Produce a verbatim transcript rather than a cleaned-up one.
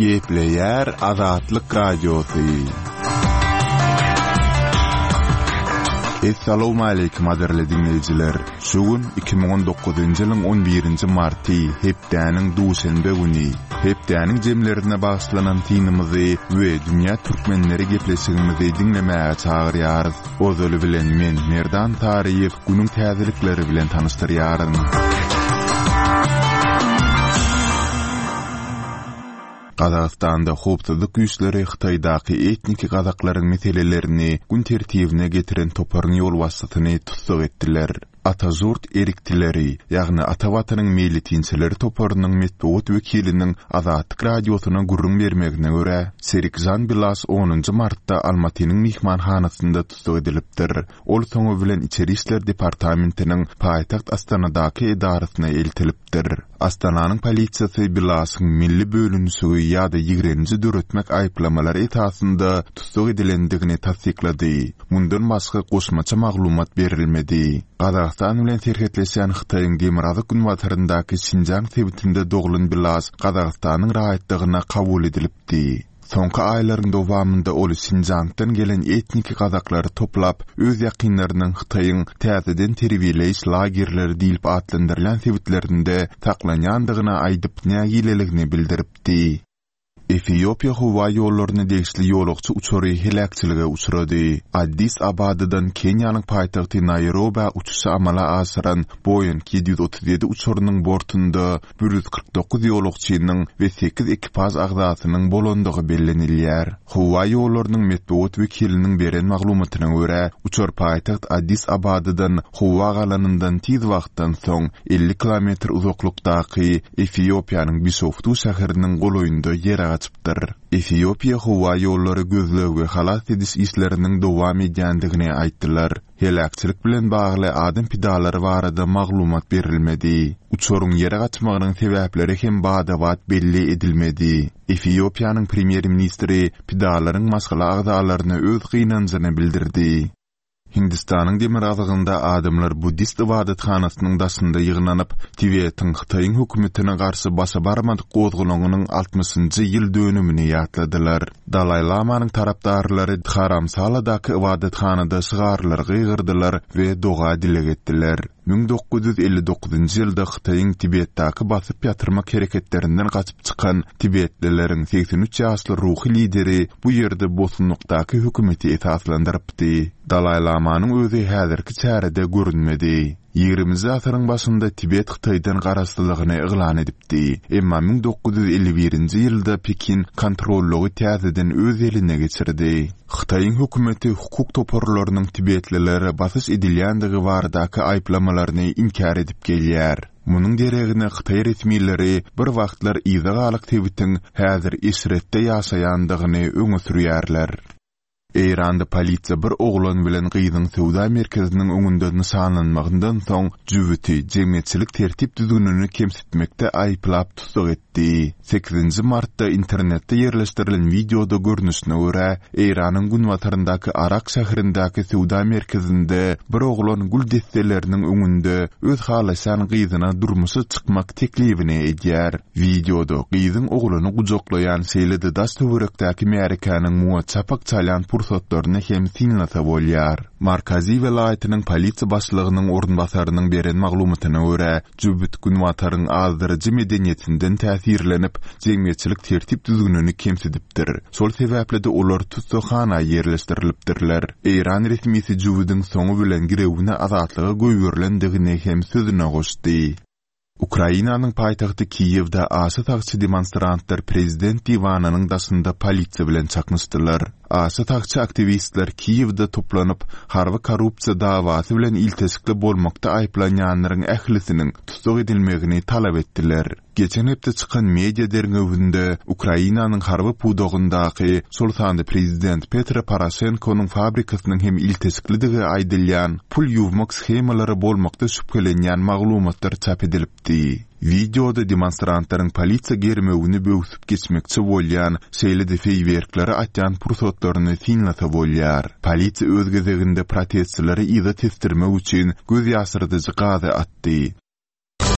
Gepleyer Azatlyk Radiosu. Assalamu alaykum aderli dinleyijiler. Şugun iki bin on dokuzuncu ýylyň on birinji marty hepdäniň duşenbe güni. Hepdäniň jemlerine bagyşlanan tinimizi we dünýä türkmenleri gepleşigimizi dinlemäge çagyrýarys. Ozaly bilen men Merdan Taryýew günüň täzelikleri bilen tanıştyrýaryn. Qazaqstanda howpsuzlyk güýçleri Xitaydaky etnik gazaklaryň meselelerini gün tertibine getiren toparny ýol wasatyny tutsak etdiler. Atazurt eriktileri, ýagny Atawatanyň meýlitinçileri toparynyň metbuat wekiliniň Azatlyk radiosyna gurrun bermegine görä, Serikjan Bilas onuncu martda Almatynyň mihmanhanasynda tutsak edilipdir. Ol soňu bilen Içeri işler departamentiniň paýtagt Astanadaky edarasyna eltilipdir. Astananyň polisiýasy Bilasyň milli bölünmüşi ýa-da ýigrenji döretmek aýplamalary etasynda tutsak edilendigini tasdiklady. Mundan başga goşmaça maglumat berilmedi. Qazaqstan bilen serhetleşen Xitayň Demirazyk günwataryndaky Şinjan sebitinde dogulun Bilas Qazaqstanyň rahatlygyna kabul edilipdi. Soňky aýlaryň dowamynda ol Şinjandan gelen etnik gazaklary toplap, öz ýakynlarynyň Xitayň täzeden terbiýeleýiş lagerleri diýip atlandyrylan sebitlerinde taklanýandygyna aýdyp nägileligini bildiripdi. Etiopiýa howa ýollaryny degişli ýolagçy uçary helakçylyga uçrady. Addis Abadydan Kenýanyň paýtagty Nairobi uçuşy amala asyran Boeing yedi yüz otuz ýedi uçurynyň bortunda bir yüz kırk dokuz ýolagçynyň we sekiz ekipaj agzasynyň bolandygy bellenilýär. Howa ýollarynyň metbuat wekiliniň beren maglumatyna görä, uçar paýtagt Addis Abadydan howa galanyndan tiz wagtdan soň elli kilometr uzaklykdaky Etiopiýanyň Bishoftu şäheriniň goloýunda ýer açıptır. Etiopiýa howa ýollary gözlegi we halat ediş işleriniň dowam edýändigini aýtdylar. Helakçylyk bilen bagly adam pidalary barada maglumat berilmedi. Uçoruň ýere gaçmagynyň sebäpleri hem bada-bat belli edilmedi. Etiopiýanyň premier ministri pidalaryň maskala agdalaryny öz gynanjyny bildirdi. Hindistanyň Demirazygynda adamlar Buddist ibadatxanasynyň daşynda ýygnanyp, Tibetin Xitayň hökümetine garşy başa barmadyk gozgulanynyň altymyşynjy ýyl dönümini ýatladylar. Dalai Lamanyň tarapdarlary Dharamsaladaky ibadatxanada şygarlar gygyrdylar we doga dilek etdiler. bin dokuz yüz elli dokuzuncu ýylda Xitayň Tibetdaky basyp ýatyrmak hereketlerinden gaçyp çykan Tibetlileriň seksen üç ýaşly ruhy lideri bu ýerde bosunlukdaky hökümeti esaslandyrypdy. Dalai Lamanyň özi häzirki çärede görünmedi. ýigrimiji asyryň başynda Tibet Xitaydan garaşdylygyny eglan edipdi. Emma bin dokuz yüz elli birinji ýylda Pekin kontrollugy täzeden öz eline geçirdi. Xitayň hökümeti hukuk toparlarynyň Tibetlilere basyş edilýändigi baradaky aýplamalaryny inkar edip gelýär. Munyň deregine Xitay resmiýetleri bir wagtlar ýygalyk Tibetin häzir isretde ýaşaýandygyny öňe sürýärler. Eýranda polisiýa bir oglan bilen gyzyň sowda merkeziniň öňünde nişanlanmagyndan soň jüwiti jemgyýetçilik tertip düzgünini kemsitmekde aýplap tutsak etdi. sekizinji martda internetde ýerleşdirilen videoda görnüşine görä, Eýranyň günwataryndaky Arak şäherindäki sowda merkezinde bir oglan gül desteleriniň öňünde öz halaşan gyzyna durmuşy çykmak teklifini edýär. Videoda gyzyň oglany gujaklaýan seýlede daş töwerekdäki Amerikanyň muwa çapak çalan pursatlaryny hem sinlasa bolýar. Markazy welaýatynyň polisiýa başlygynyň ornbasarynyň beren maglumatyna görä, jübit günwataryň azdyrjy medeniýetinden täsirlenip, jemgyýetçilik tertip düzgünini kemsidipdir. Şol sebäple de olar tutsakhana ýerleşdirilipdirler. Eýran resmiýeti jübidiň soňu bilen girewine azatlyga goýberlendigini hem sözüne goşdy. Ukrainanyň paýtagty Kiýewde aşy tagçy demonstrantlar prezident diwananyň daşynda polisiýa bilen çaknyşdylar. Aşy tagçy aktivistler Kiýewde toplanyp, harby korrupsiýa dawasy bilen iltesikli bolmakda aýplanýanlaryň ählisiniň tutsak edilmegini talap etdiler. Geçen hepde çykan media derňewinde Ukrainanyň harby pudogyndaky şol sanda prezident Petro Poroshenko'nyň fabrikasynyň hem iltesiklidigi aýdylýan pul ýuwmak schemalary bolmakda şüphelenýän maglumatlar çap edilipdi. Videoda demonstrantlaryň polisiýa germegini böwsüp geçmekçi bolýan şeýle feýwerklere atýan pursatlaryny sinlasa bolýar. Polisiýa öz gezeginde protestçileri ýyda testirmek üçin göz ýaşyrdyjy gaza atdy.